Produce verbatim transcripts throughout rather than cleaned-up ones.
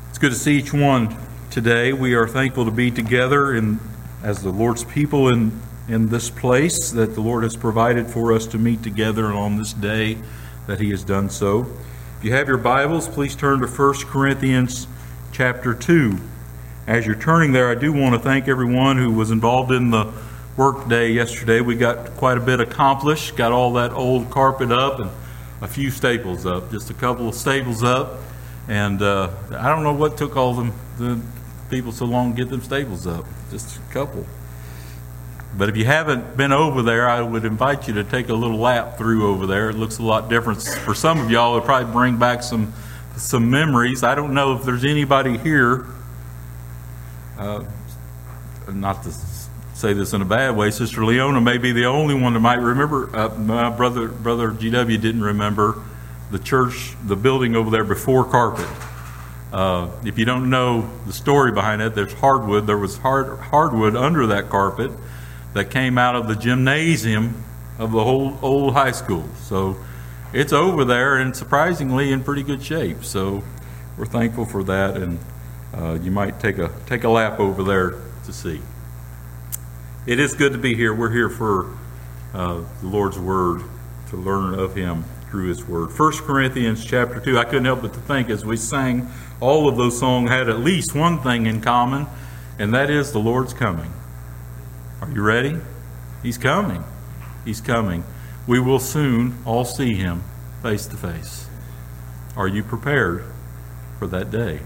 It's good to see each one today. We are thankful to be together in, as the Lord's people in, in this place that the Lord has provided for us to meet together on this day that He has done so. If you have your Bibles, please turn to First Corinthians chapter two. As you're turning there, I do want to thank everyone who was involved in the work day yesterday. We got quite a bit accomplished, got all that old carpet up and a few staples up, just a couple of staples up. And uh, I don't know what took all them the people so long to get them staples up, just a couple. But if you haven't been over there, I would invite you to take a little lap through over there. It looks a lot different. For some of y'all, it'll probably bring back some some memories. I don't know if there's anybody here, uh, not to say this in a bad way, Sister Leona may be the only one that might remember. Uh, my brother, brother G W didn't remember the church, the building over there before carpet. Uh, if you don't know the story behind it, there's hardwood. There was hard, hardwood under that carpet that came out of the gymnasium of the whole old high school. So it's over there and surprisingly in pretty good shape. So we're thankful for that, and uh, you might take a take a lap over there to see. It is good to be here. We're here for uh, the Lord's Word, to learn of Him through His Word. First Corinthians chapter two, I couldn't help but to think as we sang, all of those songs had at least one thing in common, and that is the Lord's coming. Are you ready? He's coming. He's coming. We will soon all see Him face to face. Are you prepared for that day?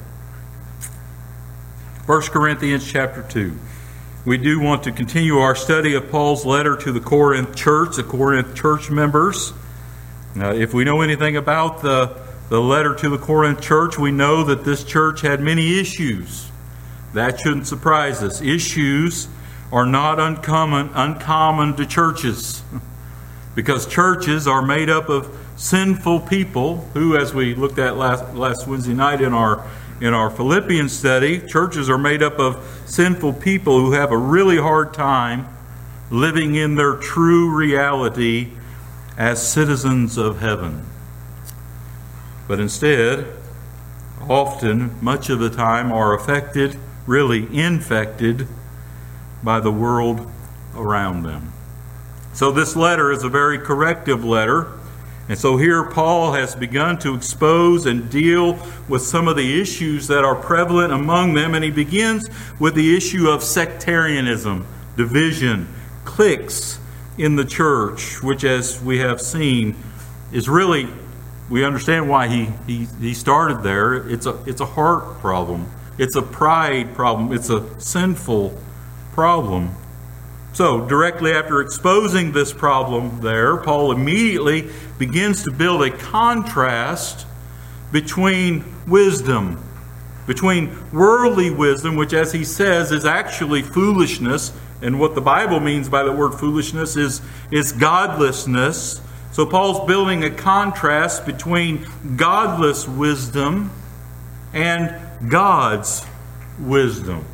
First Corinthians chapter two. We do want to continue our study of Paul's letter to the Corinth church, the Corinth church members. Now, if we know anything about the, the letter to the Corinth church, we know that this church had many issues. That shouldn't surprise us. Issues are not uncommon, uncommon to churches, because churches are made up of sinful people who, as we looked at last, last Wednesday night in our in our Philippians study, churches are made up of sinful people who have a really hard time living in their true reality as citizens of heaven. But instead, often, much of the time, are affected, really infected, by the world around them. So this letter is a very corrective letter. And so here Paul has begun to expose and deal with some of the issues that are prevalent among them. And he begins with the issue of sectarianism, division, cliques in the church, which, as we have seen, is really, we understand why he, he, he started there. It's a, it's a heart problem. It's a pride problem. It's a sinful problem. So, directly after exposing this problem there, Paul immediately begins to build a contrast between wisdom, between worldly wisdom, which, as he says, is actually foolishness. And what the Bible means by the word foolishness is, is godlessness. So Paul's building a contrast between godless wisdom and God's wisdom.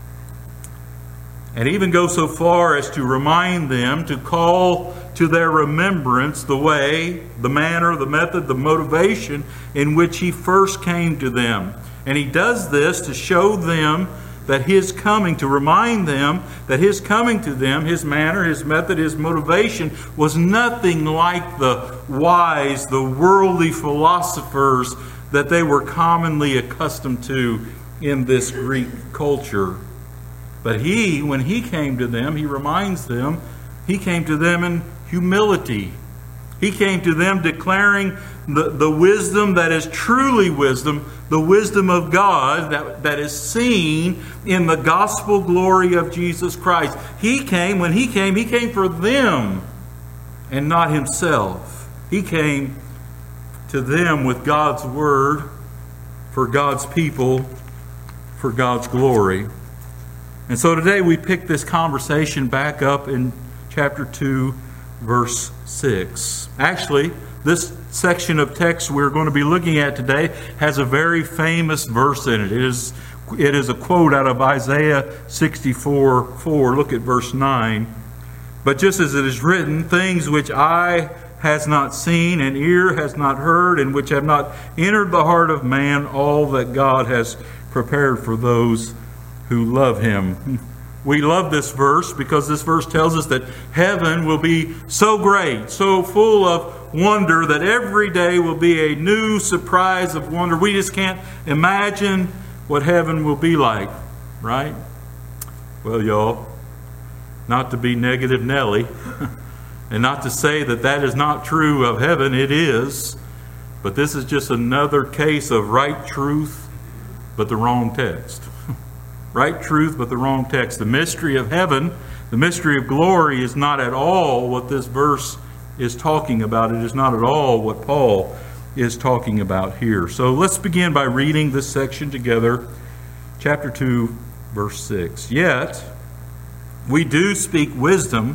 And even go so far as to remind them to call to their remembrance the way, the manner, the method, the motivation in which he first came to them. And he does this to show them that his coming, to remind them that his coming to them, his manner, his method, his motivation was nothing like the wise, the worldly philosophers that they were commonly accustomed to in this Greek culture. But he, when he came to them, he reminds them, he came to them in humility. He came to them declaring the, the wisdom that is truly wisdom, the wisdom of God that, that is seen in the gospel glory of Jesus Christ. He came, when he came, he came for them and not himself. He came to them with God's word for God's people, for God's glory. And so today we pick this conversation back up in chapter two, verse six. Actually, this section of text we're going to be looking at today has a very famous verse in it. It is, it is a quote out of Isaiah sixty-four four. Look at verse nine. But just as it is written, things which eye has not seen and ear has not heard and which have not entered the heart of man, all that God has prepared for those who love him. We love this verse because this verse tells us that heaven will be so great, so full of wonder, that every day will be a new surprise of wonder. We just can't imagine what heaven will be like, right? Well, y'all, not to be negative Nelly, and not to say that that is not true of heaven, it is. But this is just another case of right truth, but the wrong text. Right truth, but the wrong text. The mystery of heaven, the mystery of glory is not at all what this verse is talking about. It is not at all what Paul is talking about here. So let's begin by reading this section together. Chapter two, verse six. Yet we do speak wisdom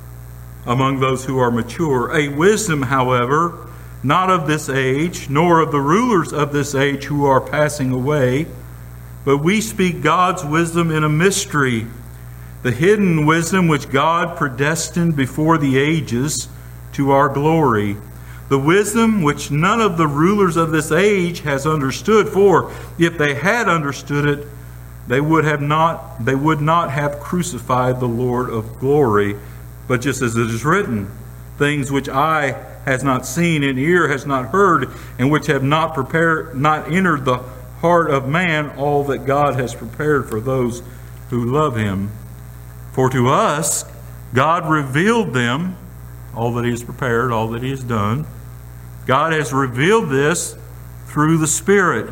among those who are mature, a wisdom, however, not of this age, nor of the rulers of this age who are passing away, but we speak God's wisdom in a mystery, the hidden wisdom which God predestined before the ages to our glory, the wisdom which none of the rulers of this age has understood. For if they had understood it, they would have not they would not have crucified the Lord of glory. But just as it is written, things which eye has not seen and ear has not heard, and which have not prepared not entered the heart of man, all that God has prepared for those who love him. For to us God revealed them, all that he has prepared, all that he has done. God has revealed this through the Spirit.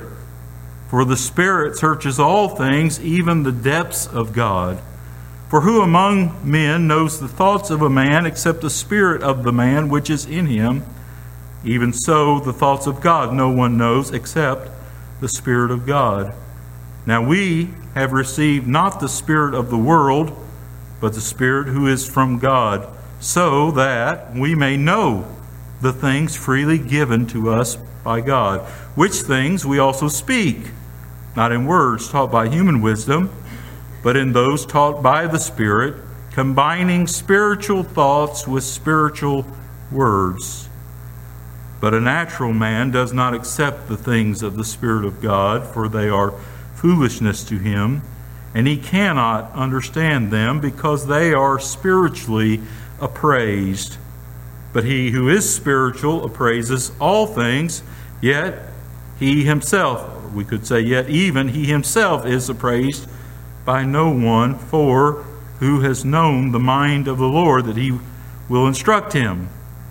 For the Spirit searches all things, even the depths of God. For who among men knows the thoughts of a man except the spirit of the man which is in him? Even so, the thoughts of God no one knows except the Spirit of God. Now we have received not the spirit of the world, but the Spirit who is from God, so that we may know the things freely given to us by God, which things we also speak, not in words taught by human wisdom, but in those taught by the Spirit, combining spiritual thoughts with spiritual words. But a natural man does not accept the things of the Spirit of God, for they are foolishness to him, and he cannot understand them because they are spiritually appraised. But he who is spiritual appraises all things, yet he himself, we could say yet even he himself is appraised by no one, for who has known the mind of the Lord that he will instruct him?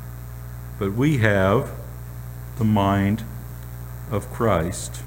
But we have the mind of Christ.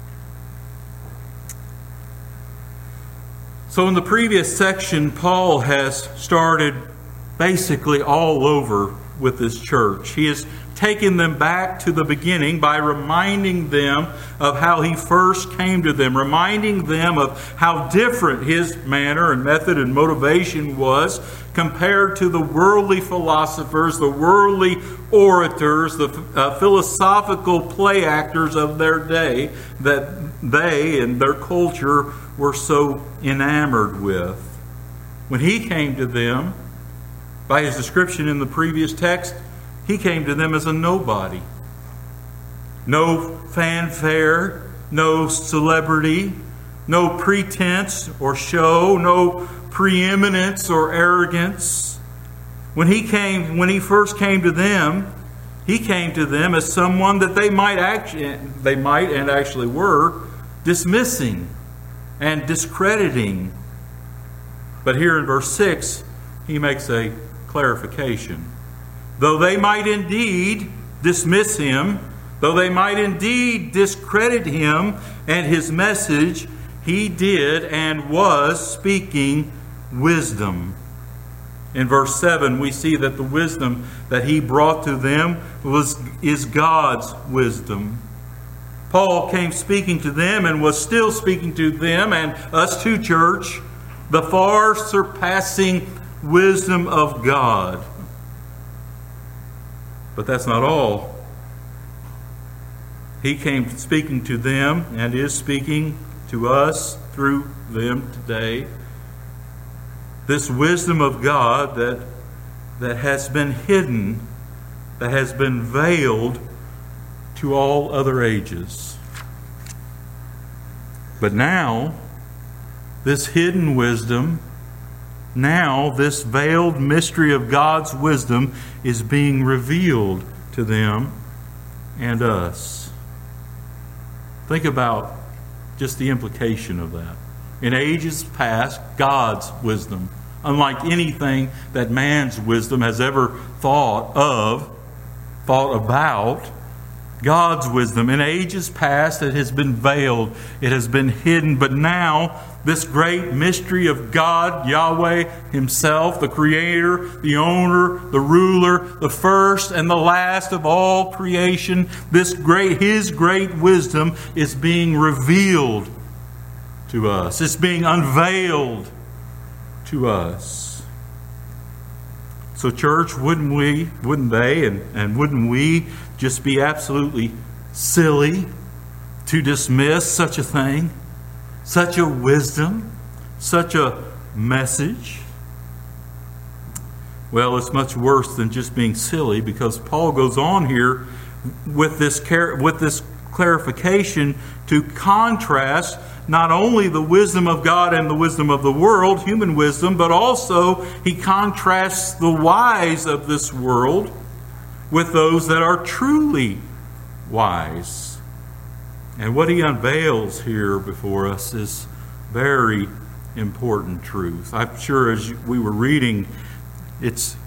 So in the previous section, Paul has started basically all over with this church. He has taken them back to the beginning by reminding them of how he first came to them, reminding them of how different his manner and method and motivation was compared to the worldly philosophers, the worldly orators, the uh, philosophical play actors of their day that they and their culture were so enamored with. When he came to them, by his description in the previous text, he came to them as a nobody. No fanfare, no celebrity, no pretense or show, no preeminence or arrogance. When he came, when he first came to them, he came to them as someone that they might actually, they might and actually were dismissing and discrediting. But here in verse six, he makes a clarification. Though they might indeed dismiss him, though they might indeed discredit him and his message, he did and was speaking wisdom. In verse seven, we see that the wisdom that he brought to them was is God's wisdom. Paul came speaking to them and was still speaking to them and us too, church, the far surpassing wisdom of God. But that's not all. He came speaking to them and is speaking to us through them today. This wisdom of God that, that has been hidden, that has been veiled to all other ages. But now, this hidden wisdom, now this veiled mystery of God's wisdom is being revealed to them and us. Think about just the implication of that. In ages past, God's wisdom, unlike anything that man's wisdom has ever thought of, thought about, God's wisdom. In ages past, it has been veiled. It has been hidden. But now, this great mystery of God, Yahweh Himself, the Creator, the Owner, the Ruler, the first and the last of all creation, this great, His great wisdom is being revealed to us. It's being unveiled to us. So, church, wouldn't we, wouldn't they, and, and wouldn't we just be absolutely silly to dismiss such a thing, such a wisdom, such a message? Well, it's much worse than just being silly, because Paul goes on here with this with this clarification to contrast not only the wisdom of God and the wisdom of the world, human wisdom, but also he contrasts the wise of this world with those that are truly wise. And what he unveils here before us is very important truth. I'm sure as we were reading, it's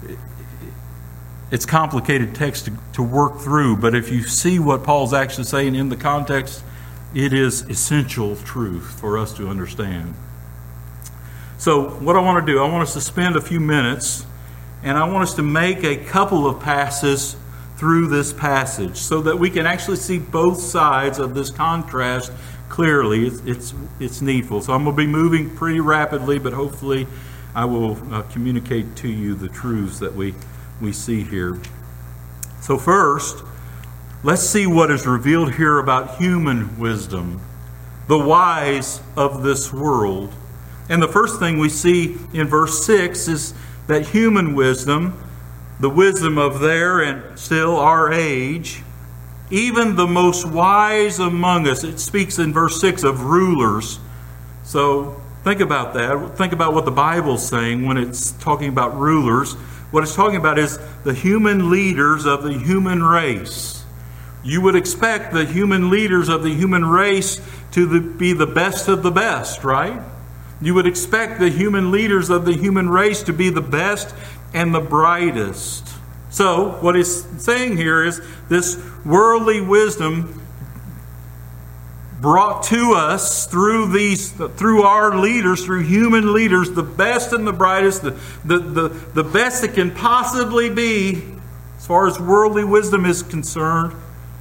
it's complicated text to, to work through, but if you see what Paul's actually saying in the context, it is essential truth for us to understand. So what I want to do, I want us to spend a few minutes, and I want us to make a couple of passes through this passage so that we can actually see both sides of this contrast clearly. It's it's, it's needful. So I'm going to be moving pretty rapidly, but hopefully I will uh, communicate to you the truths that we, we see here. So first, let's see what is revealed here about human wisdom, the wise of this world. And the first thing we see in verse six is that human wisdom, the wisdom of their and still our age, even the most wise among us, it speaks in verse six of rulers. So think about that. Think about what the Bible's saying when it's talking about rulers. What it's talking about is the human leaders of the human race. You would expect the human leaders of the human race to the, be the best of the best, right? You would expect the human leaders of the human race to be the best and the brightest. So, what he's saying here is this worldly wisdom brought to us through these, through our leaders, through human leaders, the best and the brightest, the, the, the, the best it can possibly be, as far as worldly wisdom is concerned,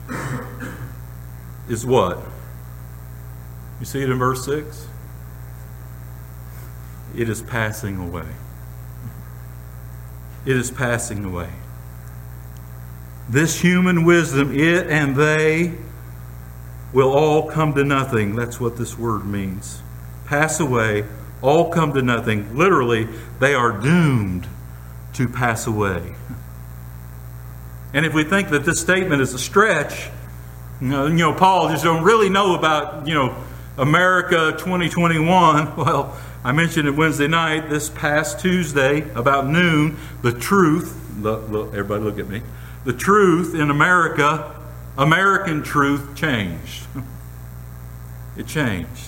is what? You see it in verse six? It is passing away. It is passing away. This human wisdom, it and they, will all come to nothing. That's what this word means. Pass away, all come to nothing. Literally, they are doomed to pass away. And if we think that this statement is a stretch, you know, you know, Paul just don't really know about, you know, America twenty twenty-one. Well, I mentioned it Wednesday night, this past Tuesday, about noon, the truth, look, look, everybody look at me, the truth in America, American truth changed. It changed.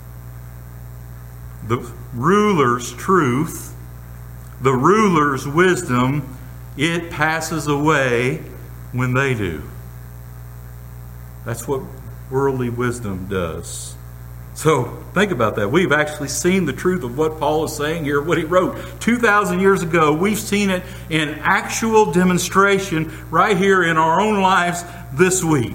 The ruler's truth, the ruler's wisdom, it passes away when they do. That's what worldly wisdom does. So think about that. We've actually seen the truth of what Paul is saying here, what he wrote two thousand years ago. We've seen it in actual demonstration right here in our own lives this week.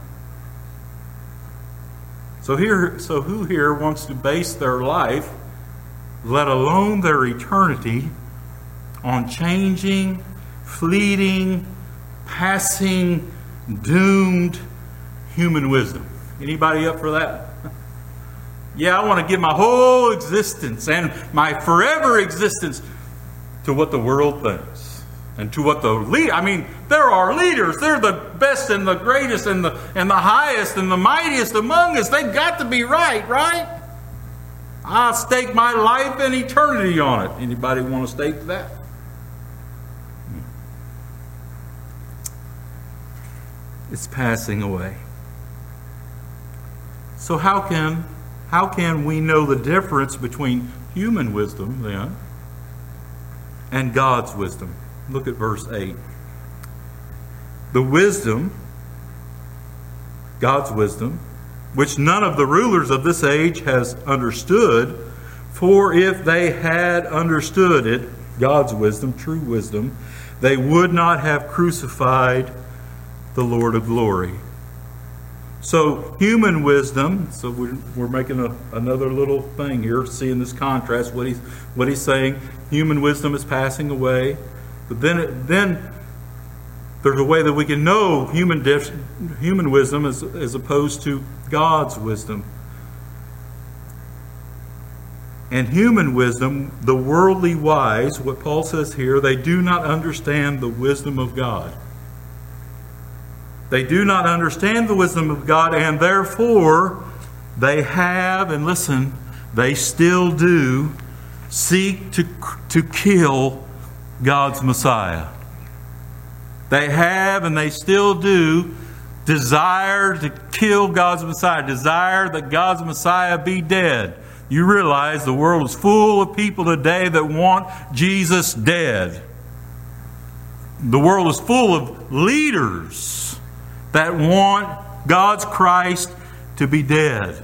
So here, so who here wants to base their life, let alone their eternity, on changing, fleeting, passing, doomed human wisdom? Anybody up for that? Yeah, I want to give my whole existence and my forever existence to what the world thinks. and to what the lead. I mean, they're our leaders. They're the best and the greatest and the and the highest and the mightiest among us. They've got to be right, right? I'll stake my life and eternity on it. Anybody want to stake that? It's passing away. So how can how can we know the difference between human wisdom then and God's wisdom? Look at verse eight. The wisdom, God's wisdom, which none of the rulers of this age has understood, for if they had understood it, God's wisdom, true wisdom, they would not have crucified the Lord of glory. So human wisdom, so we're, we're making a, another little thing here, seeing this contrast, what he's, what he's saying. Human wisdom is passing away. But then, it, then there's a way that we can know human dif- human wisdom as, as opposed to God's wisdom. And human wisdom, the worldly wise, what Paul says here, they do not understand the wisdom of God. They do not understand the wisdom of God, and therefore they have, and listen, they still do, seek to, to kill God's Messiah. They have, and they still do, desire to kill God's Messiah, desire that God's Messiah be dead. You realize the world is full of people today that want Jesus dead. The world is full of leaders that want God's Christ to be dead.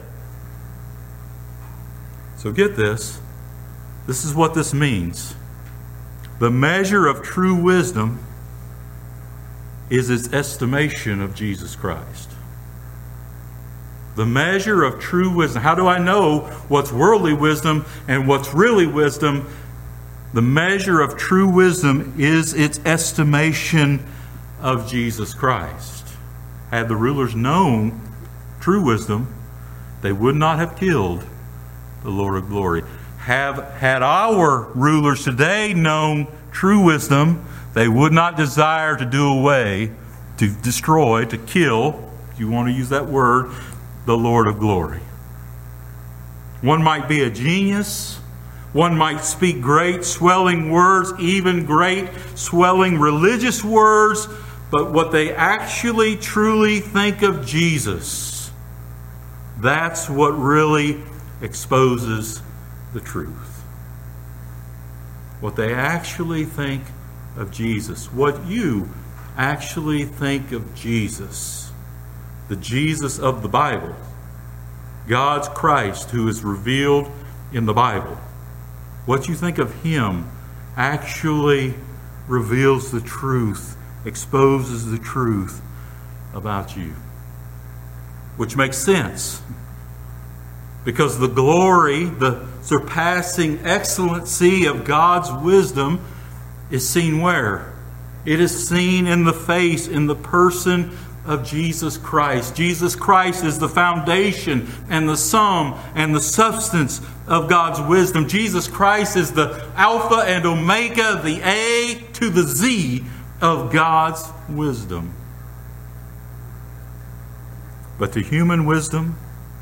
So get this. This is what this means. The measure of true wisdom is its estimation of Jesus Christ. The measure of true wisdom. How do I know what's worldly wisdom and what's really wisdom? The measure of true wisdom is its estimation of Jesus Christ. Had the rulers known true wisdom, they would not have killed the Lord of glory. Have had our rulers today known true wisdom, they would not desire to do away, to destroy, to kill, if you want to use that word, the Lord of glory. One might be a genius. One might speak great, swelling words, even great, swelling religious words, but what they actually, truly think of Jesus, that's what really exposes the truth. What they actually think of Jesus. What you actually think of Jesus. The Jesus of the Bible. God's Christ who is revealed in the Bible. What you think of Him actually reveals the truth, exposes the truth about you. Which makes sense. Because the glory, the surpassing excellency of God's wisdom is seen where? It is seen in the face, in the person of Jesus Christ. Jesus Christ is the foundation and the sum and the substance of God's wisdom. Jesus Christ is the Alpha and Omega, the A to the Z of God's wisdom. But to human wisdom,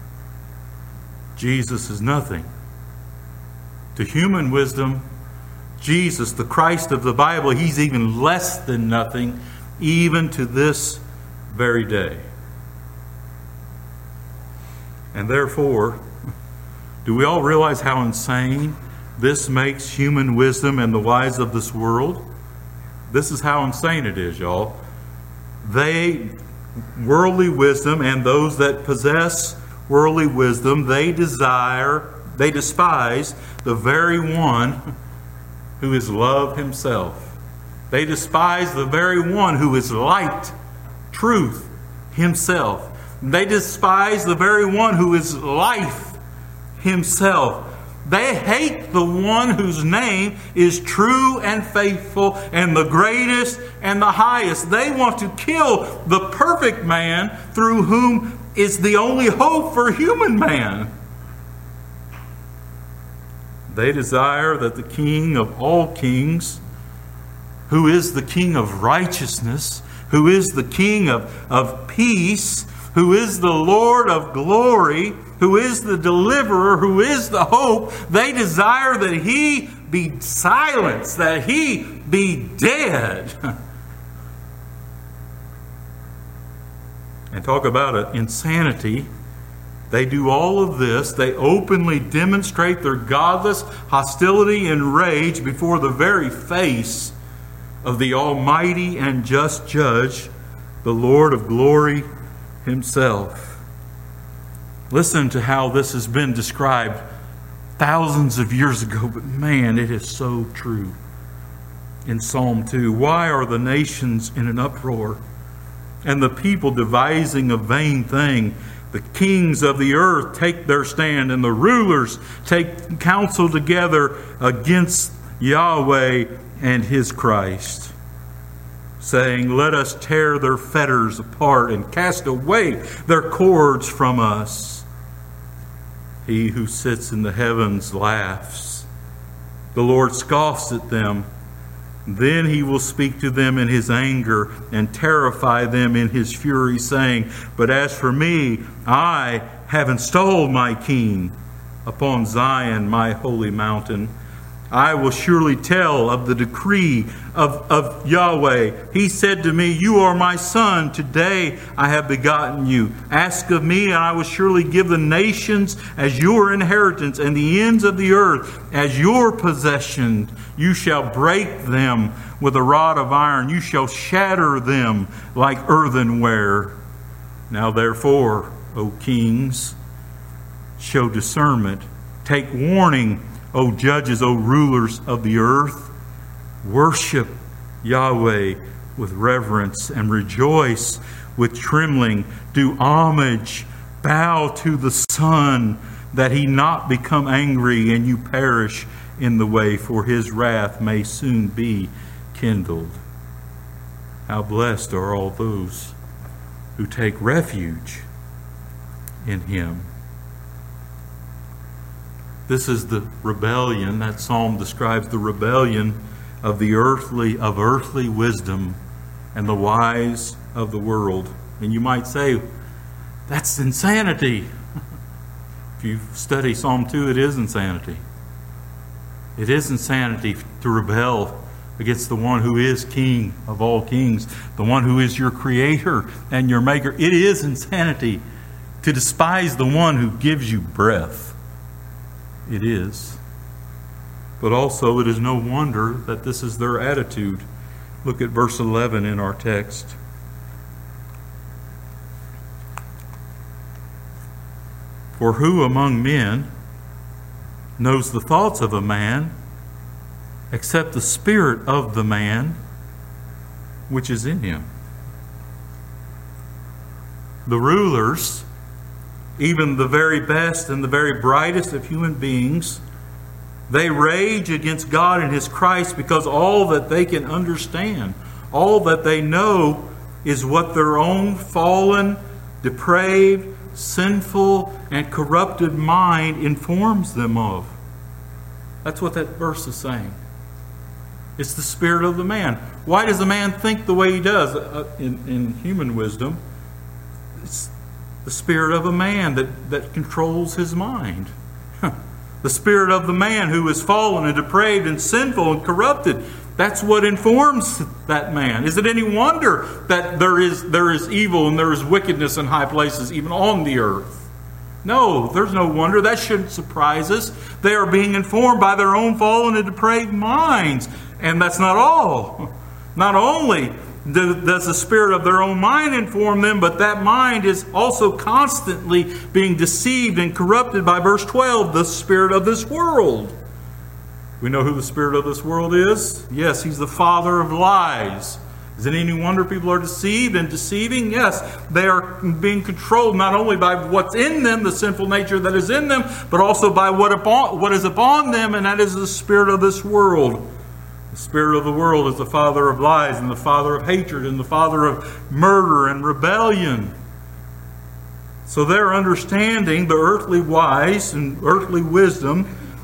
Jesus is nothing. To human wisdom, Jesus, the Christ of the Bible, He's even less than nothing, even to this very day. And therefore, do we all realize how insane this makes human wisdom and the wise of this world? This is how insane it is, y'all. They, worldly wisdom, and those that possess worldly wisdom, they desire, they despise the very one who is love Himself. They despise the very one who is light, truth, Himself. They despise the very one who is life, Himself. They hate the one whose name is true and faithful and the greatest and the highest. They want to kill the perfect man through whom is the only hope for human man. They desire that the King of all kings who is the King of righteousness, who is the King of, of peace, who is the Lord of glory, who is the deliverer, who is the hope. They desire that He be silenced, that He be dead. And talk about it, insanity. They do all of this. They openly demonstrate their godless hostility and rage before the very face of the almighty and just judge, the Lord of glory Himself. Listen to how this has been described thousands of years ago, but man, it is so true. In Psalm two, why are the nations in an uproar, and the people devising a vain thing? The kings of the earth take their stand, and the rulers take counsel together against Yahweh and His Christ, saying, let us tear their fetters apart and cast away their cords from us. He who sits in the heavens laughs. The Lord scoffs at them. Then He will speak to them in His anger and terrify them in His fury, saying, but as for me, I have installed my King upon Zion, my holy mountain. I will surely tell of the decree of, of Yahweh. He said to me, you are my son. Today I have begotten you. Ask of me, and I will surely give the nations as your inheritance, and the ends of the earth as your possession. You shall break them with a rod of iron. You shall shatter them like earthenware. Now therefore, O kings, show discernment. Take warning, O judges, O rulers of the earth. Worship Yahweh with reverence and rejoice with trembling. Do homage, bow to the Son, that He not become angry and you perish in the way, for His wrath may soon be kindled. How blessed are all those who take refuge in Him. This is the rebellion. That psalm describes the rebellion of the earthly, of earthly wisdom and the wise of the world. And you might say, that's insanity. If you study Psalm two, it is insanity. It is insanity to rebel against the one who is King of all kings, the one who is your creator and your maker. It is insanity to despise the one who gives you breath. It is. But also it is no wonder that this is their attitude. Look at verse eleven in our text. For who among men knows the thoughts of a man, except the spirit of the man which is in him? The rulers, even the very best and the very brightest of human beings, they rage against God and His Christ because all that they can understand, all that they know, is what their own fallen, depraved, sinful, and corrupted mind informs them of. That's what that verse is saying. It's the spirit of the man. Why does a man think the way he does? Uh, in, in human wisdom, it's the spirit of a man that, that controls his mind. The spirit of the man who is fallen and depraved and sinful and corrupted. That's what informs that man. Is it any wonder that there is, there is evil and there is wickedness in high places, even on the earth? No, there's no wonder. That shouldn't surprise us. They are being informed by their own fallen and depraved minds. And that's not all. Not only does the spirit of their own mind inform them, but that mind is also constantly being deceived and corrupted by verse twelve, the spirit of this world. We know who the spirit of this world is. Yes, he's the father of lies. Is it any wonder people are deceived and deceiving? Yes, they are being controlled not only by what's in them, the sinful nature that is in them, but also by what upon, what is upon them, and that is the spirit of this world. The spirit of the world is the father of lies and the father of hatred and the father of murder and rebellion. So their understanding, the earthly wise and earthly wisdom,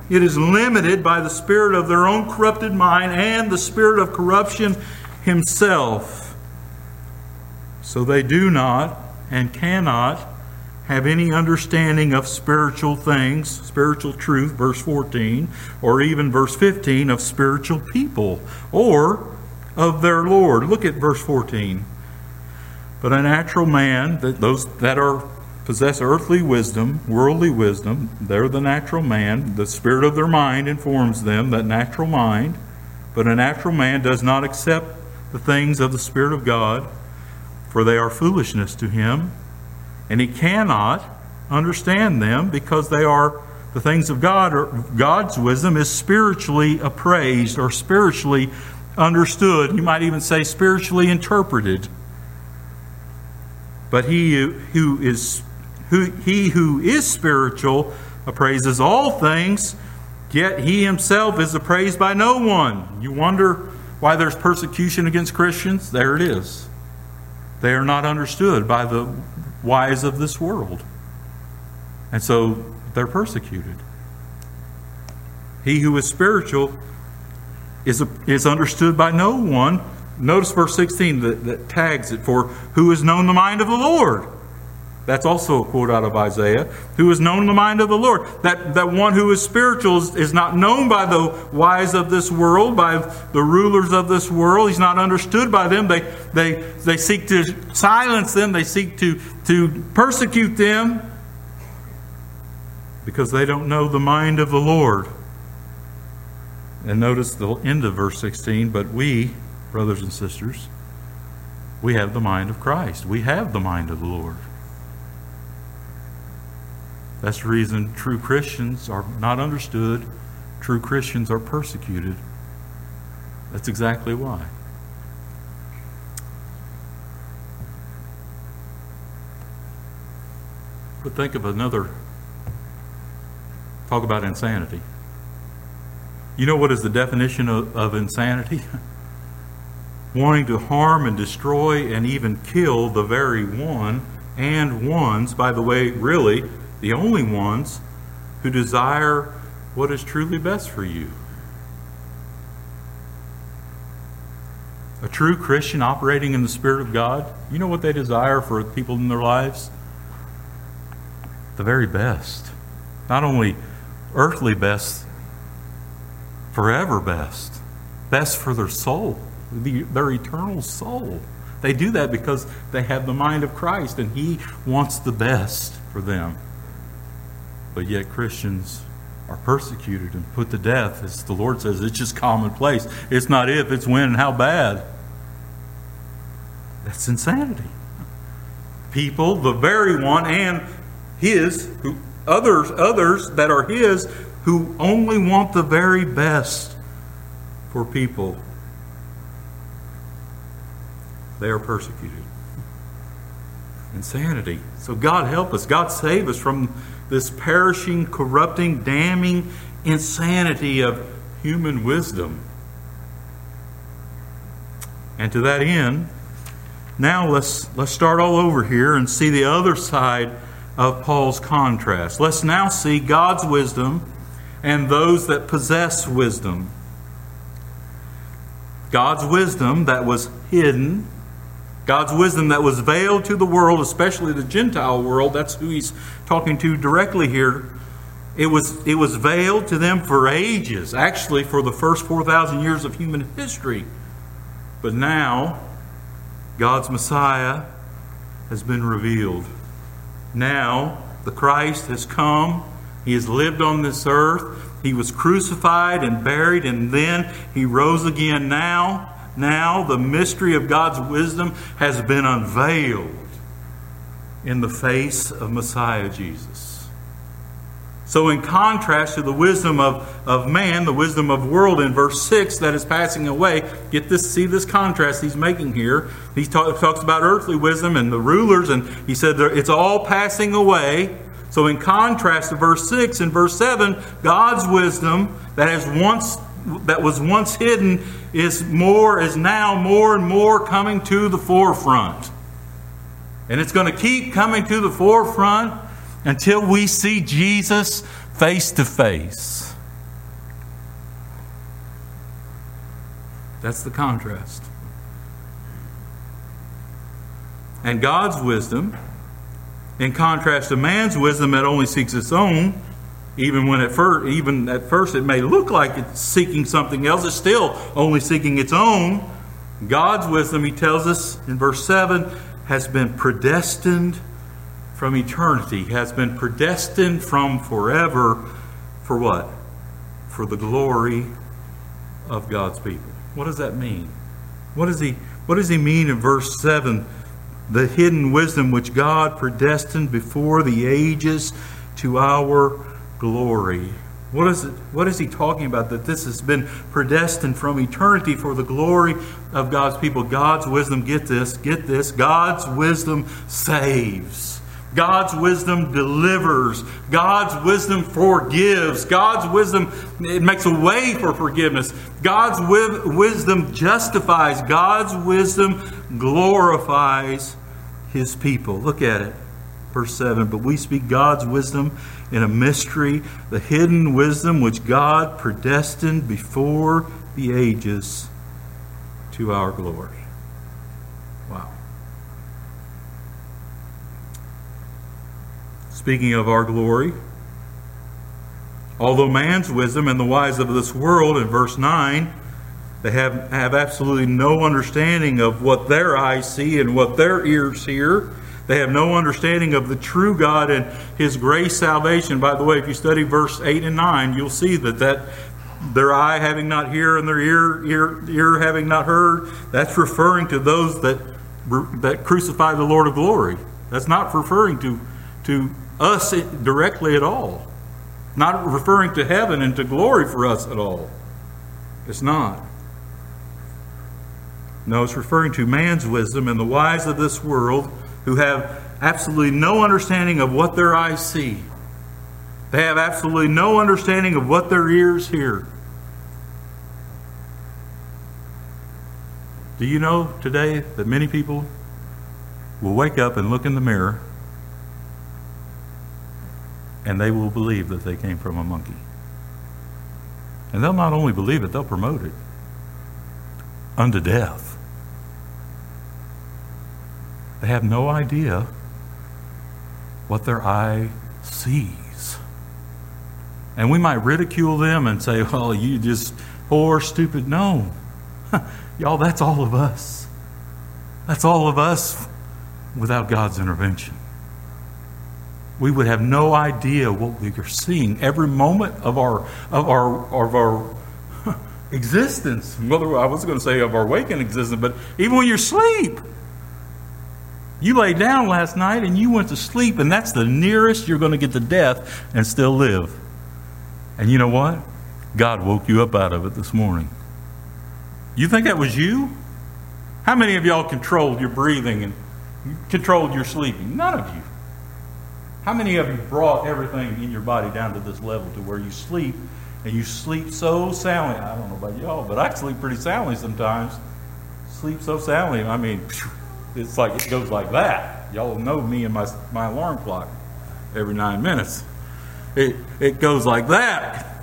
it is limited by the spirit of their own corrupted mind and the spirit of corruption himself. So they do not and cannot have any understanding of spiritual things, spiritual truth, verse fourteen, or even verse fifteen, of spiritual people, or of their Lord. Look at verse fourteen. But a natural man, that those that are possess earthly wisdom, worldly wisdom, they're the natural man. The spirit of their mind informs them, that natural mind. But a natural man does not accept the things of the Spirit of God, for they are foolishness to him, and he cannot understand them, because they are the things of God, or God's wisdom is spiritually appraised or spiritually understood. You might even say spiritually interpreted. But he who is who he who is spiritual appraises all things, yet he himself is appraised by no one. You wonder why there's persecution against Christians? There it is. They are not understood by the wise of this world. And so they're persecuted. He who is spiritual is, is understood by no one. Notice verse sixteen that, that tags it for who has known the mind of the Lord. That's also a quote out of Isaiah. Who has known the mind of the Lord. That, that one who is spiritual is, is not known by the wise of this world, by the rulers of this world. He's not understood by them. They, they, they seek to silence them. They seek to, to persecute them because they don't know the mind of the Lord. And notice the end of verse sixteen. But we, brothers and sisters, we have the mind of Christ. We have the mind of the Lord. That's the reason true Christians are not understood. True Christians are persecuted. That's exactly why. But think of another, talk about insanity. You know what is the definition of, of insanity? Wanting to harm and destroy and even kill the very one and ones, by the way, really, the only ones who desire what is truly best for you. A true Christian operating in the Spirit of God, you know what they desire for people in their lives? The very best. Not only earthly best, forever best. Best for their soul, their eternal soul. They do that because they have the mind of Christ and He wants the best for them. But yet Christians are persecuted and put to death. As the Lord says, it's just commonplace. It's not if, it's when and how bad. That's insanity. People, the very one and His, who others, others that are His, who only want the very best for people, they are persecuted. Insanity. So God help us. God save us from this perishing, corrupting, damning insanity of human wisdom. And to that end, now let's let's start all over here and see the other side of Paul's contrast. Let's now see God's wisdom and those that possess wisdom. God's wisdom that was hidden, God's wisdom that was veiled to the world, especially the Gentile world. That's who he's talking to directly here. It was, it was veiled to them for ages, actually for the first four thousand years of human history. But now, God's Messiah has been revealed. Now, the Christ has come. He has lived on this earth. He was crucified and buried, and then He rose again. Now, Now the mystery of God's wisdom has been unveiled in the face of Messiah Jesus. So in contrast to the wisdom of, of man, the wisdom of world in verse six that is passing away, get this, see this contrast he's making here. He talk, talks about earthly wisdom and the rulers, and he said it's all passing away. So in contrast to verse six and verse seven, God's wisdom that has once that was once hidden is more is now more and more coming to the forefront. And it's going to keep coming to the forefront until we see Jesus face to face. That's the contrast. And God's wisdom, in contrast to man's wisdom that only seeks its own, even when at first, even at first it may look like it's seeking something else, it's still only seeking its own. God's wisdom, he tells us in verse seven, has been predestined from eternity, has been predestined from forever. For what? For the glory of God's people. What does that mean? What does he, what does he mean in verse seven? The hidden wisdom which God predestined before the ages to our glory. What is it? What is he talking about? That this has been predestined from eternity for the glory of God's people. God's wisdom, get this, get this. God's wisdom saves. God's wisdom delivers. God's wisdom forgives. God's wisdom, it makes a way for forgiveness. God's wi- wisdom justifies. God's wisdom glorifies his people. Look at it. Verse seven, but we speak God's wisdom in a mystery, the hidden wisdom which God predestined before the ages to our glory. Wow. Speaking of our glory, although man's wisdom and the wise of this world, in verse nine, they have, have absolutely no understanding of what their eyes see and what their ears hear. They have no understanding of the true God and his grace salvation. By the way, if you study verse eight and nine, you'll see that, that their eye having not heard and their ear, ear, ear having not heard, that's referring to those that, that crucify the Lord of glory. That's not referring to, to us directly at all. Not referring to heaven and to glory for us at all. It's not. No, it's referring to man's wisdom and the wise of this world who have absolutely no understanding of what their eyes see. They have absolutely no understanding of what their ears hear. Do you know today that many people will wake up and look in the mirror and they will believe that they came from a monkey? And they'll not only believe it, they'll promote it unto death. They have no idea what their eye sees. And we might ridicule them and say, well, you just poor, stupid. No. Y'all, that's all of us. That's all of us without God's intervention. We would have no idea what we are seeing every moment of our of our of our existence. Whether I was going to say of our waking existence, but even when you're asleep. You lay down last night and you went to sleep, and that's the nearest you're going to get to death and still live. And you know what? God woke you up out of it this morning. You think that was you? How many of y'all controlled your breathing and controlled your sleeping? None of you. How many of you brought everything in your body down to this level to where you sleep, and you sleep so soundly? I don't know about y'all, but I sleep pretty soundly sometimes. Sleep so soundly, I mean... It's like it goes like that. Y'all know me and my my alarm clock every nine minutes. It it goes like that.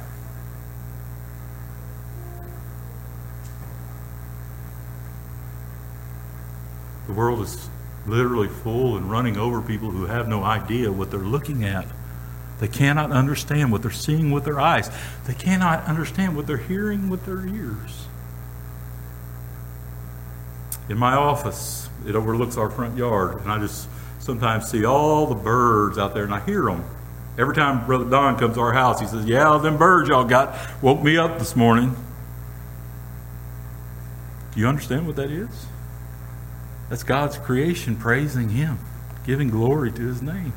The world is literally full and running over people who have no idea what they're looking at. They cannot understand what they're seeing with their eyes. They cannot understand what they're hearing with their ears. In my office, it overlooks our front yard, and I just sometimes see all the birds out there, and I hear them. Every time Brother Don comes to our house, he says, yeah, them birds y'all got woke me up this morning. Do you understand what that is? That's God's creation praising Him, giving glory to His name.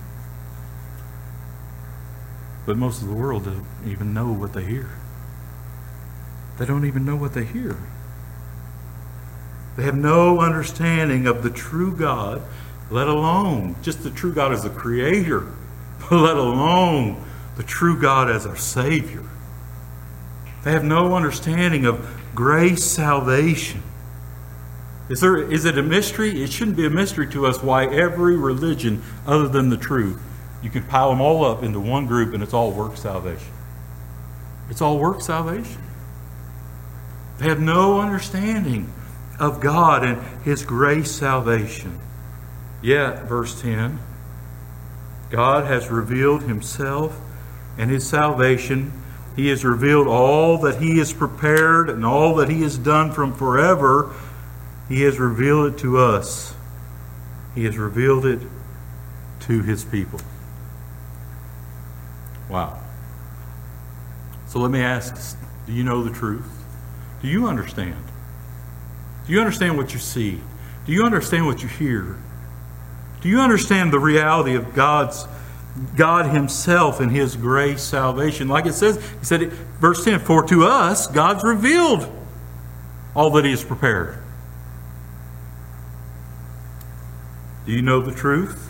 But most of the world don't even know what they hear. They don't even know what they hear. They have no understanding of the true God, let alone just the true God as a creator, let alone the true God as our Savior. They have no understanding of grace salvation. Is there, is it a mystery? It shouldn't be a mystery to us why every religion other than the true, you can pile them all up into one group and it's all work salvation. It's all work salvation. They have no understanding of God and His grace salvation. Yet, verse ten, God has revealed Himself and His salvation. He has revealed all that He has prepared and all that He has done from forever. He has revealed it to us. He has revealed it to His people. Wow. So let me ask, do you know the truth? Do you understand? Do you understand what you see? Do you understand what you hear? Do you understand the reality of God's God Himself and His grace salvation? Like it says, He said, verse ten, for to us God's revealed all that He has prepared. Do you know the truth?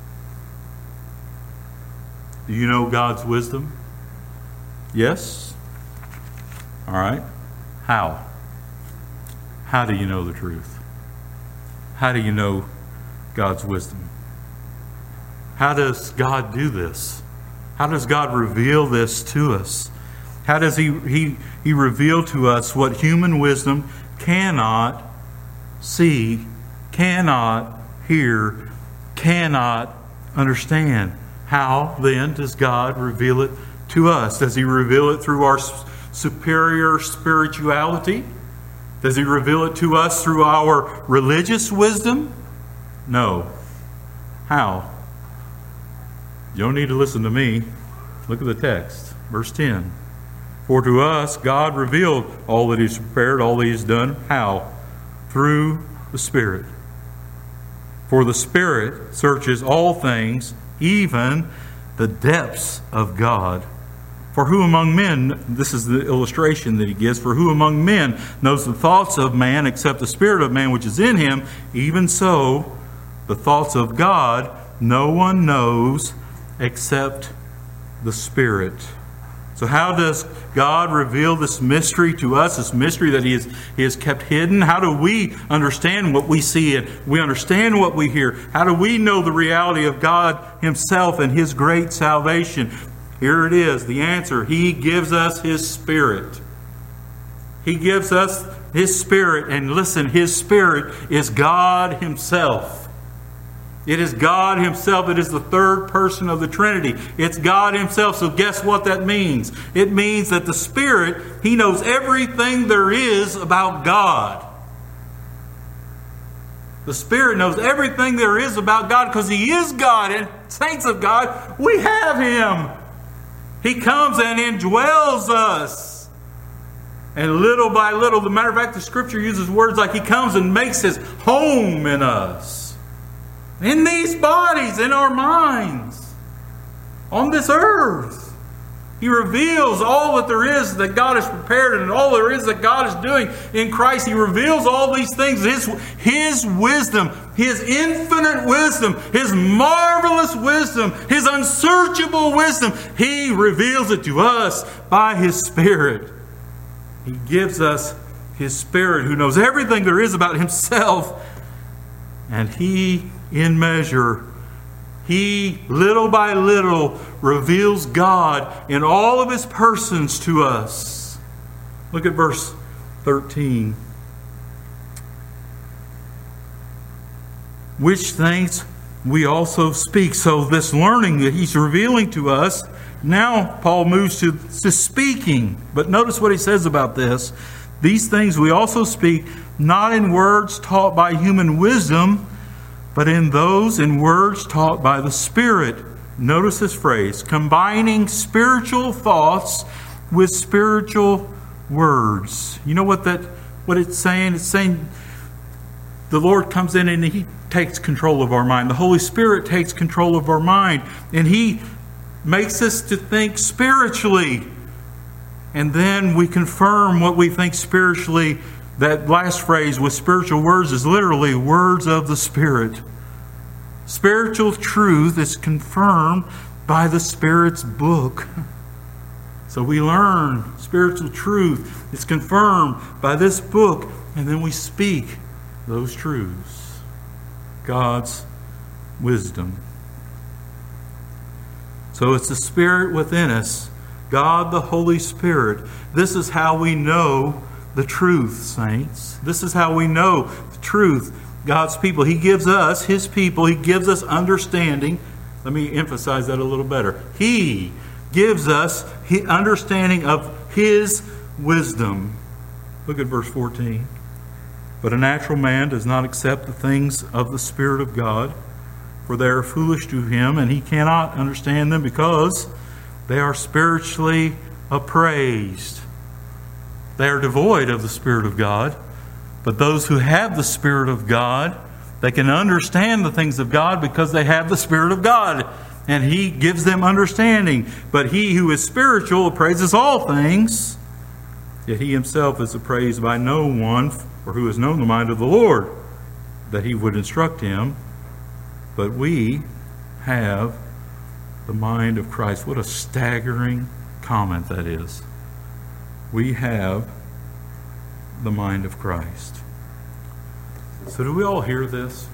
Do you know God's wisdom? Yes? All right. How? How do you know the truth? How do you know God's wisdom? How does God do this? How does God reveal this to us? How does He, he, he reveal to us what human wisdom cannot see, cannot hear, cannot understand? How then does God reveal it to us? Does He reveal it through our superior spirituality? Does He reveal it to us through our religious wisdom? No. How? You don't need to listen to me. Look at the text. Verse ten. For to us God revealed all that He's prepared, all that He's done. How? Through the Spirit. For the Spirit searches all things, even the depths of God. For who among men, this is the illustration that he gives, for who among men knows the thoughts of man except the spirit of man which is in him? Even so, the thoughts of God no one knows except the Spirit. So how does God reveal this mystery to us, this mystery that He has, he has kept hidden? How do we understand what we see and we understand what we hear? How do we know the reality of God Himself and His great salvation? Here it is, the answer. He gives us His Spirit. He gives us His Spirit. And listen, His Spirit is God Himself. It is God Himself. It is the third person of the Trinity. It's God Himself. So guess what that means? It means that the Spirit, He knows everything there is about God. The Spirit knows everything there is about God because He is God. And saints of God, we have Him. He comes and indwells us. And little by little, the matter of fact, the Scripture uses words like He comes and makes His home in us. In these bodies, in our minds, on this earth. He reveals all that there is that God has prepared and all there is that God is doing in Christ. He reveals all these things. His, His wisdom, His infinite wisdom, His marvelous wisdom, His unsearchable wisdom. He reveals it to us by His Spirit. He gives us His Spirit who knows everything there is about Himself. And He, in measure, He, little by little, reveals God in all of His persons to us. Look at verse thirteen. Which things we also speak. So this learning that He's revealing to us, now Paul moves to, to speaking. But notice what he says about this. These things we also speak, not in words taught by human wisdom, but in those in words taught by the Spirit. Notice this phrase, combining spiritual thoughts with spiritual words. You know what that what it's saying? It's saying the Lord comes in and He takes control of our mind. The Holy Spirit takes control of our mind. And He makes us to think spiritually. And then we confirm what we think spiritually. That last phrase with spiritual words is literally words of the Spirit. Spiritual truth is confirmed by the Spirit's book. So we learn spiritual truth. It's confirmed by this book. And then we speak those truths. God's wisdom. So it's the Spirit within us. God the Holy Spirit. This is how we know the truth, saints. This is how we know the truth. God's people. He gives us, His people, He gives us understanding. Let me emphasize that a little better. He gives us understanding of His wisdom. Look at verse fourteen. But a natural man does not accept the things of the Spirit of God, for they are foolish to him, and he cannot understand them because they are spiritually appraised. They are devoid of the Spirit of God. But those who have the Spirit of God, they can understand the things of God because they have the Spirit of God. And He gives them understanding. But he who is spiritual appraises all things, yet he himself is appraised by no one, for who has known the mind of the Lord, that He would instruct him. But we have the mind of Christ. What a staggering comment that is. We have the mind of Christ. So do we all hear this?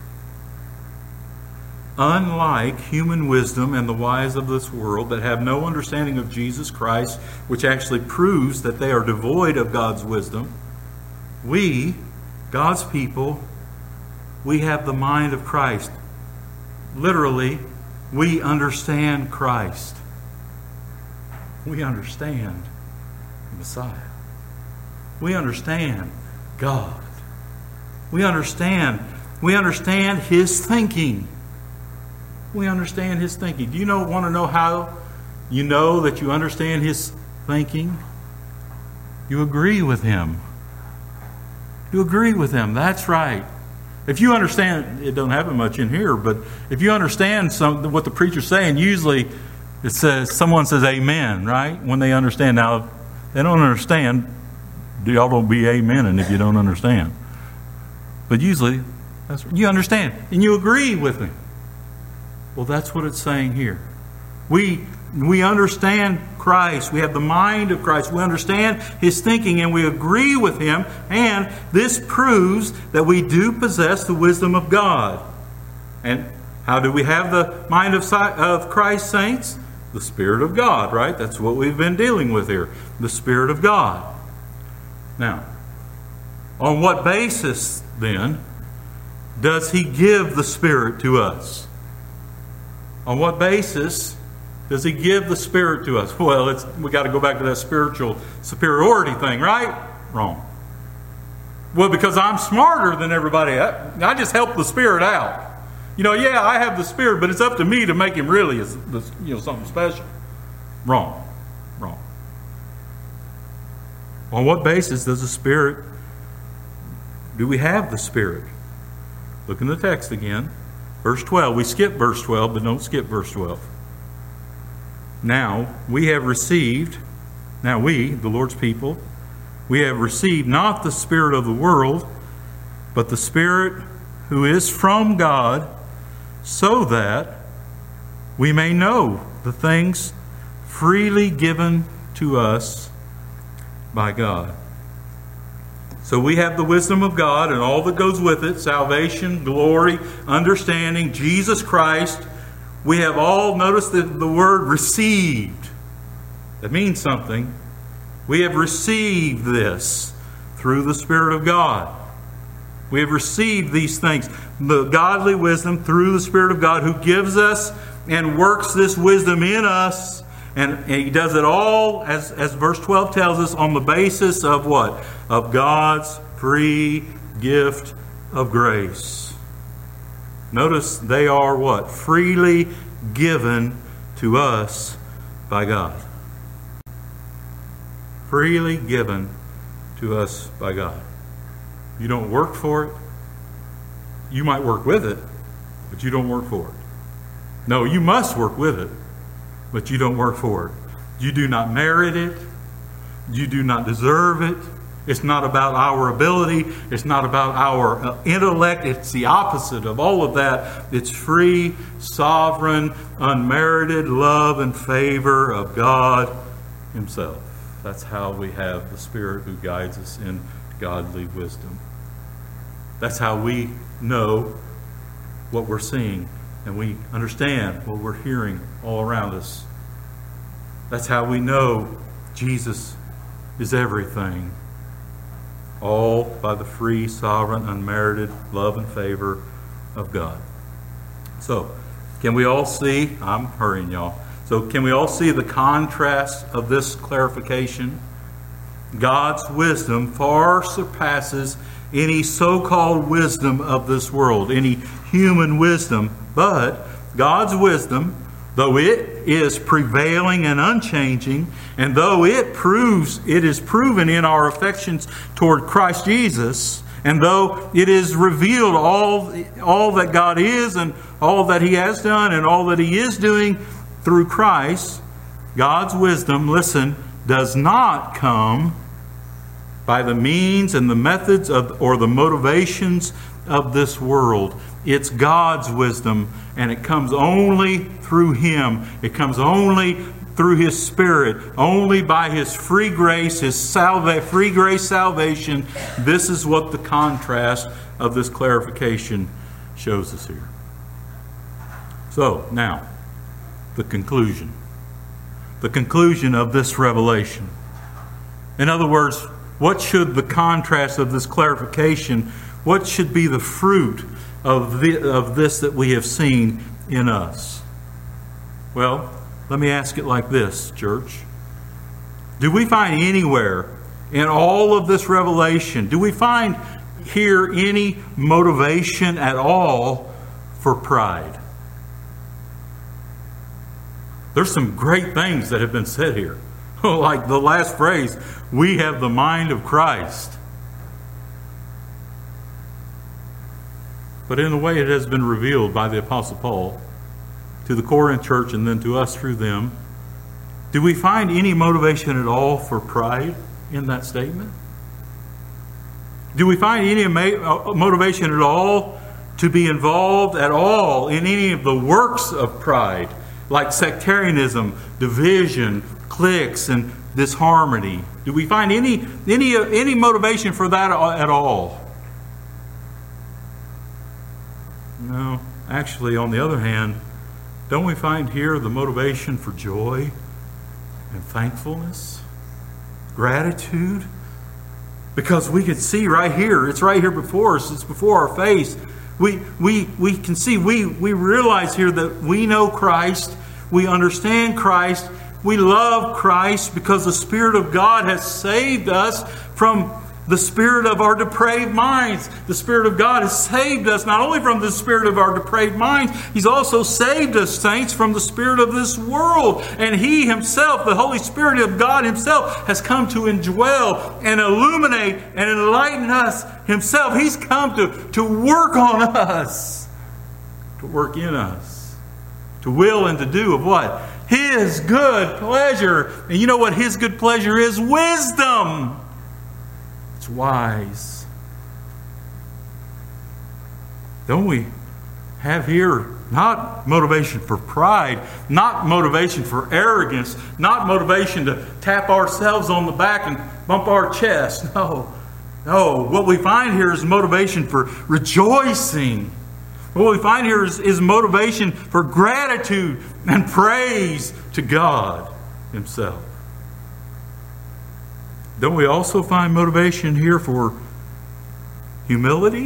Unlike human wisdom and the wise of this world that have no understanding of Jesus Christ, which actually proves that they are devoid of God's wisdom, we, God's people, we have the mind of Christ. Literally, we understand Christ. We understand the Messiah. We understand God. We understand. We understand His thinking. We understand His thinking. Do you know, want to know how you know that you understand His thinking? You agree with Him. You agree with Him. That's right. If you understand, it doesn't happen much in here, but if you understand some what the preacher's saying, usually it says someone says amen, right? When they understand. Now, if they don't understand, y'all don't be amening if you don't understand. But usually, that's you understand and you agree with Him. Well, that's what it's saying here. We we understand Christ. We have the mind of Christ. We understand His thinking and we agree with Him. And this proves that we do possess the wisdom of God. And how do we have the mind of, of Christ, saints? The Spirit of God, right? That's what we've been dealing with here. The Spirit of God. Now, on what basis, then, does He give the Spirit to us? On what basis does He give the Spirit to us? Well, it's, we got to go back to that spiritual superiority thing, right? Wrong. Well, because I'm smarter than everybody. I, I just help the Spirit out. You know, yeah, I have the Spirit, but it's up to me to make Him really, you know, something special. Wrong. Wrong. On what basis does the Spirit, do we have the Spirit? Look in the text again. Verse twelve. We skip verse twelve, but don't skip verse twelve. Now we have received, now we, the Lord's people, we have received not the spirit of the world, but the Spirit who is from God, so that we may know the things freely given to us by God. So we have the wisdom of God and all that goes with it, salvation, glory, understanding, Jesus Christ. We have all noticed the, the word received. That means something. We have received this through the Spirit of God. We have received these things, the godly wisdom through the Spirit of God who gives us and works this wisdom in us. And, and He does it all, as, as verse twelve tells us, on the basis of what? Of God's free gift of grace. Notice they are what? Freely given to us by God. Freely given to us by God. You don't work for it. You might work with it, but you don't work for it. No, you must work with it, but you don't work for it. You do not merit it. You do not deserve it. It's not about our ability. It's not about our uh, intellect. It's the opposite of all of that. It's free, sovereign, unmerited love and favor of God Himself. That's how we have the Spirit who guides us in godly wisdom. That's how we know what we're seeing and we understand what we're hearing all around us. That's how we know Jesus is everything. all by the free, sovereign, unmerited love and favor of God. So, can we all see? I'm hurrying, y'all. So, can we all see the contrast of this clarification? God's wisdom far surpasses any so-called wisdom of this world, any human wisdom. But God's wisdom, though it is prevailing and unchanging, and though it proves, it is proven in our affections toward Christ Jesus, and though it is revealed all, all that God is and all that He has done and all that He is doing through Christ, God's wisdom, listen, does not come by the means and the methods of, or the motivations of this world. It's God's wisdom, and it comes only through Him. It comes only through His Spirit, only by His free grace, His salva- free grace salvation. This is what the contrast of this clarification shows us here. So, now, the conclusion. The conclusion of this revelation. In other words, what should the contrast of this clarification, what should be the fruit of, the, of this that we have seen in us? Well, let me ask it like this, church. Do we find anywhere in all of this revelation, do we find here any motivation at all for pride? There's some great things that have been said here. Like the last phrase, we have the mind of Christ. But in the way it has been revealed by the Apostle Paul to the Corinth church and then to us through them, do we find any motivation at all for pride in that statement? Do we find any motivation at all to be involved at all in any of the works of pride, like sectarianism, division, cliques, and disharmony? Do we find any any any motivation for that at all? No. Actually, on the other hand, don't we find here the motivation for joy and thankfulness, gratitude? Because we can see right here, it's right here before us, it's before our face. We we we can see, we we realize here that we know Christ, we understand Christ, we love Christ because the Spirit of God has saved us from the spirit of our depraved minds. The Spirit of God has saved us not only from the spirit of our depraved minds, He's also saved us, saints, from the spirit of this world. And He Himself, the Holy Spirit of God Himself, has come to indwell and illuminate and enlighten us Himself. He's come to, to work on us, to work in us, to will and to do of what? His good pleasure. And you know what His good pleasure is? Wisdom. It's wise. Don't we have here not motivation for pride, not motivation for arrogance, not motivation to tap ourselves on the back and bump our chest? No. No. What we find here is motivation for rejoicing. What we find here is, is motivation for gratitude and praise to God Himself. Don't we also find motivation here for humility?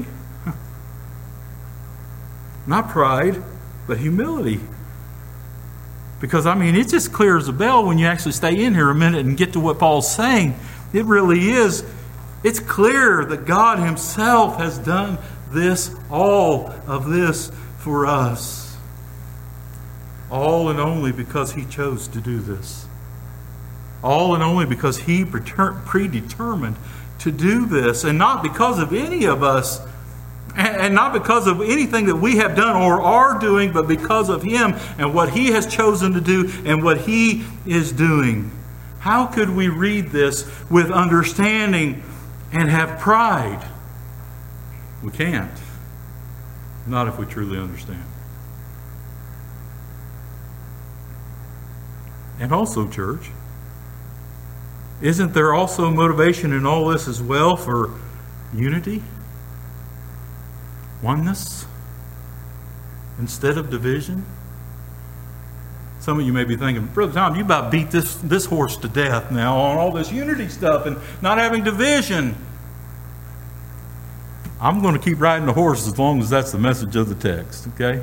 Not pride, but humility. Because, I mean, it's just clear as a bell when you actually stay in here a minute and get to what Paul's saying. It really is. It's clear that God Himself has done this, all of this for us. All and only because He chose to do this. All and only because He predetermined to do this. And not because of any of us. And not because of anything that we have done or are doing. But because of Him and what He has chosen to do and what He is doing. How could we read this with understanding and have pride? We can't. Not if we truly understand. And also, church, isn't there also motivation in all this as well for unity? Oneness? Instead of division? Some of you may be thinking, Brother Tom, you about beat this, this horse to death now on all this unity stuff and not having division. I'm going to keep riding the horse as long as that's the message of the text, okay?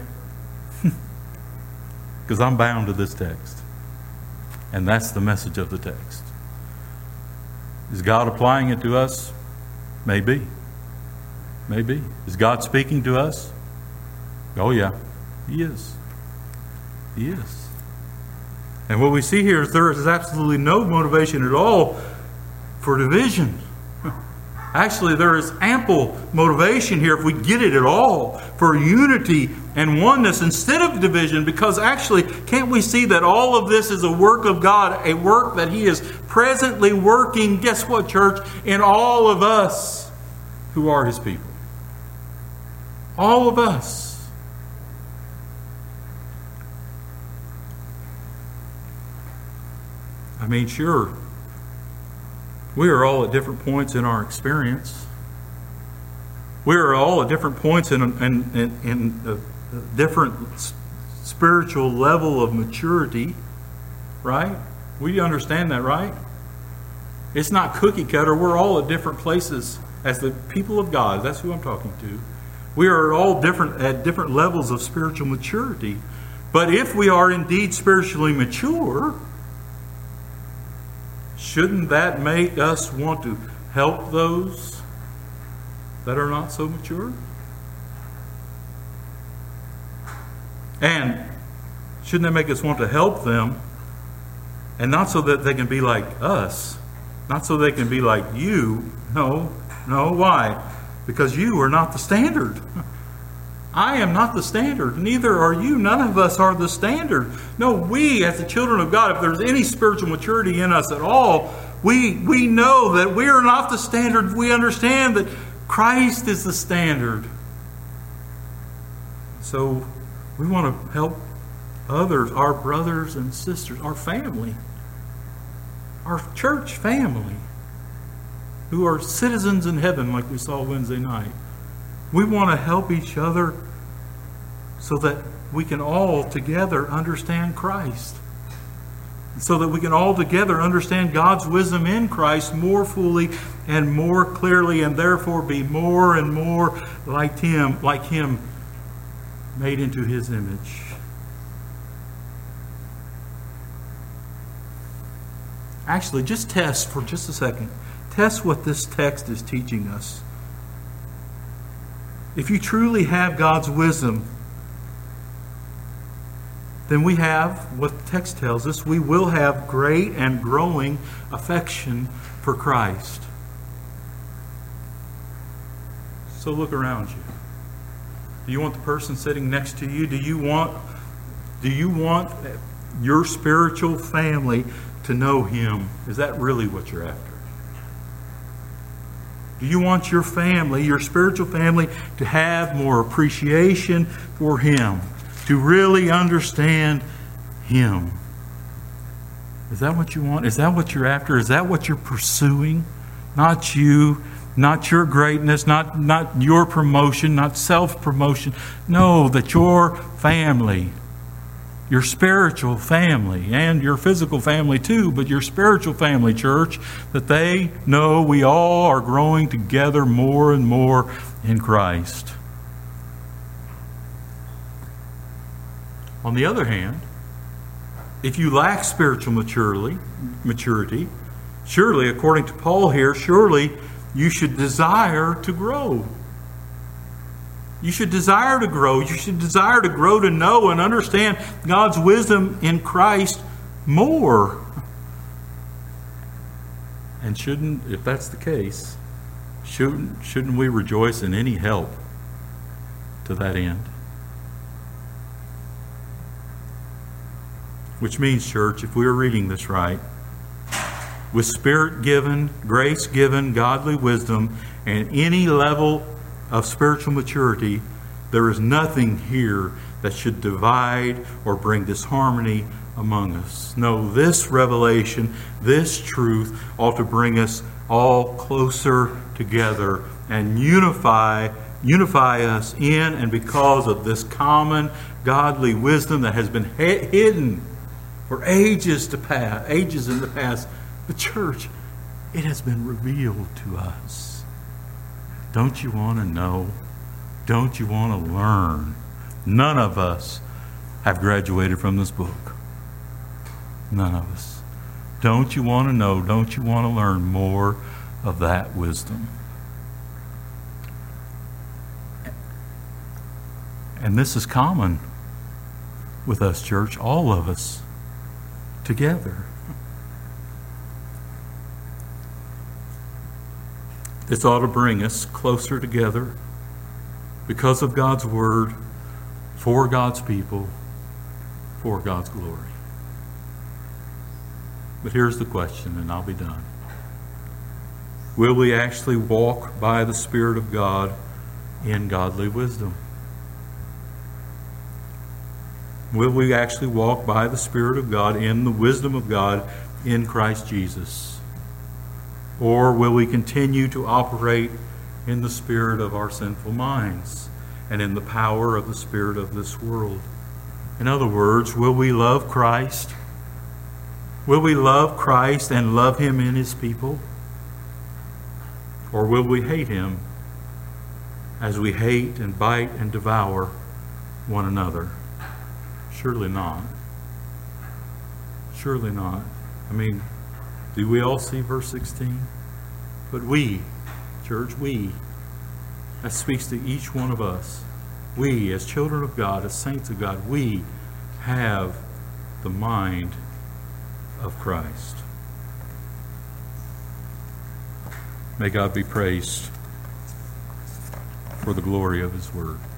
Because I'm bound to this text. And that's the message of the text. Is God applying it to us? Maybe. Maybe. Is God speaking to us? Oh yeah, He is. He is. And what we see here is there is absolutely no motivation at all for division. Actually, there is ample motivation here, if we get it at all, for unity and oneness instead of division. Because actually, can't we see that all of this is a work of God, a work that He is presently working, guess what, church, in all of us who are His people. All of us. I mean, sure, we are all at different points in our experience. We are all at different points in, in, in, in a different spiritual level of maturity, right? We understand that, right? It's not cookie cutter. We're all at different places as the people of God. That's who I'm talking to. We are all different at different levels of spiritual maturity. But if we are indeed spiritually mature, shouldn't that make us want to help those that are not so mature? And shouldn't that make us want to help them, and not so that they can be like us, not so they can be like you? No, no, why? Because you are not the standard. I am not the standard. Neither are you. None of us are the standard. No, we as the children of God, if there's any spiritual maturity in us at all, we, we know that we are not the standard. We understand that Christ is the standard. So we want to help others, our brothers and sisters, our family, our church family, who are citizens in heaven, like we saw Wednesday night. We want to help each other so that we can all together understand Christ. So that we can all together understand God's wisdom in Christ more fully and more clearly, and therefore be more and more like Him, like Him, made into His image. Actually, just test for just a second. Test what this text is teaching us. If you truly have God's wisdom, then we have what the text tells us. We will have great and growing affection for Christ. So look around you. Do you want the person sitting next to you? Do you want, do you want your spiritual family to know Him? Is that really what you're after? Do you want your family, your spiritual family, to have more appreciation for Him? To really understand Him? Is that what you want? Is that what you're after? Is that what you're pursuing? Not you, not your greatness, not, not your promotion, not self-promotion. No, that your family, your spiritual family, and your physical family too, but your spiritual family, church, that they know we all are growing together more and more in Christ. On the other hand, if you lack spiritual maturity, maturity, surely, according to Paul here, surely you should desire to grow. You should desire to grow. You should desire to grow to know and understand God's wisdom in Christ more. And shouldn't, if that's the case, shouldn't, shouldn't we rejoice in any help to that end? Which means, church, if we are reading this right, with Spirit-given, grace-given, godly wisdom, and any level of spiritual maturity, there is nothing here that should divide or bring disharmony among us. No, this revelation, this truth ought to bring us all closer together and unify, unify us in and because of this common godly wisdom that has been hidden for ages to pass, ages in the past. The church, it has been revealed to us. Don't you want to know? Don't you want to learn? None of us have graduated from this book. None of us. Don't you want to know? Don't you want to learn more of that wisdom? And this is common with us, church, all of us together. This ought to bring us closer together because of God's Word, for God's people, for God's glory. But here's the question, and I'll be done. Will we actually walk by the Spirit of God in godly wisdom? Will we actually walk by the Spirit of God in the wisdom of God in Christ Jesus? Or will we continue to operate in the spirit of our sinful minds and in the power of the spirit of this world? In other words, will we love Christ? Will we love Christ and love Him in His people? Or will we hate Him as we hate and bite and devour one another? Surely not. Surely not. I mean, do we all see verse sixteen? But we, church, we, that speaks to each one of us. We, as children of God, as saints of God, we have the mind of Christ. May God be praised for the glory of His Word.